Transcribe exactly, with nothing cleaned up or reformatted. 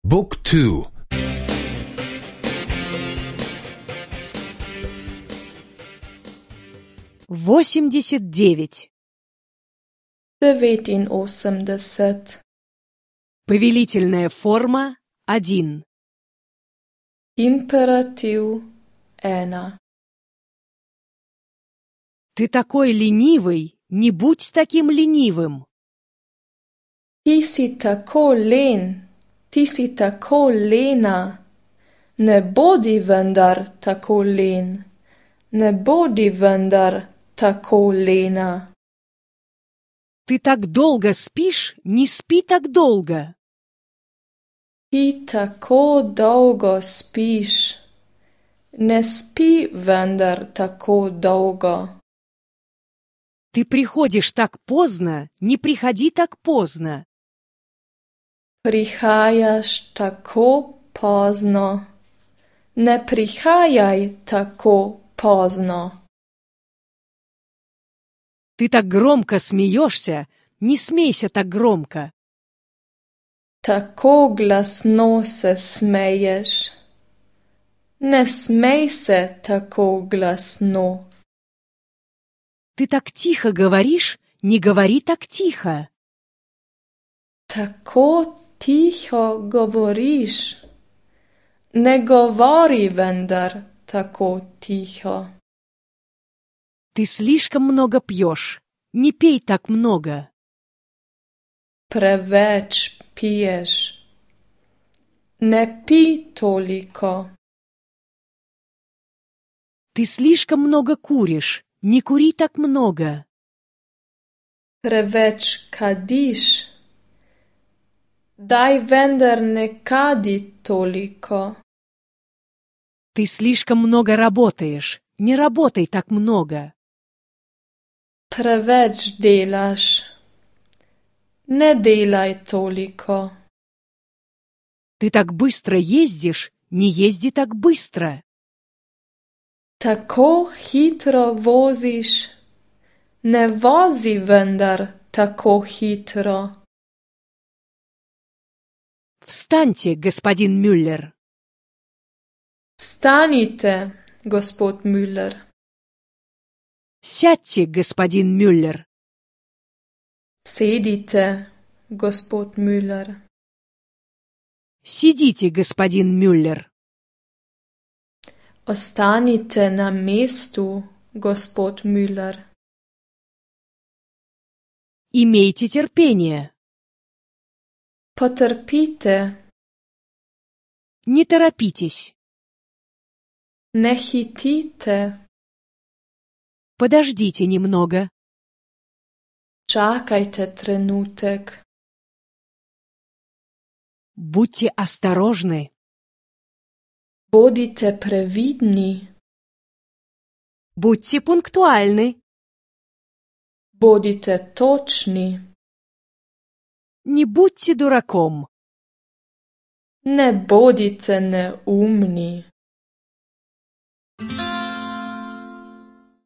บุ๊กทู восемьдесят девять. девятьдесят. Повелительная форма один. Императив ena. Ты такой ленивый, не будь таким ленивым. Ti si tako len, ti si tako lena. Ne bodi vendar tako len, ne bodi vendar tako lena. Ты так долго спишь, не спи так долго. Ti tako dolgo spiš, ne spi vendar tako dolgo. Ты приходишь так поздно, не приходи так поздно. Prihajaš tako pozno, ne prihajaj tako pozno. Ты так громко смеешься, не смейся так громко. Tako glasno se smeješ, ne smej se tako glasno. Ты так тихо говоришь, не говори так тихо. Tako tiho govoriš, ne govori vendar tako tiho. Ты слишком много пьешь, не пей так много. Preveč piješ, ne pij toliko. Ты слишком много куришь, не кури так много. Preveč kadiš, daj vendar ne kadi toliko. Ты слишком много работаешь, не работай так много. Preveč delaš, ne delaj toliko. Ты так быстро ездишь, не езди так быстро. Tako hitro voziš, ne vozi vendar tako hitro. Встаньте, господин Мюллер. Встанite, gospod Müller. Сядьте, господин Мюллер. Sedite, gospod Müller. Сидите, господин Мюллер. Ostanite na mestu, gospod Müller. Имейте терпение. Potrpite, Не торопитесь. ne hitite, Подождите немного. čakajte trenutek. Будьте осторожны. Bodite previdni, Будьте пунктуальны. bodite točni, Не будьте дураком. ne bodite neumni.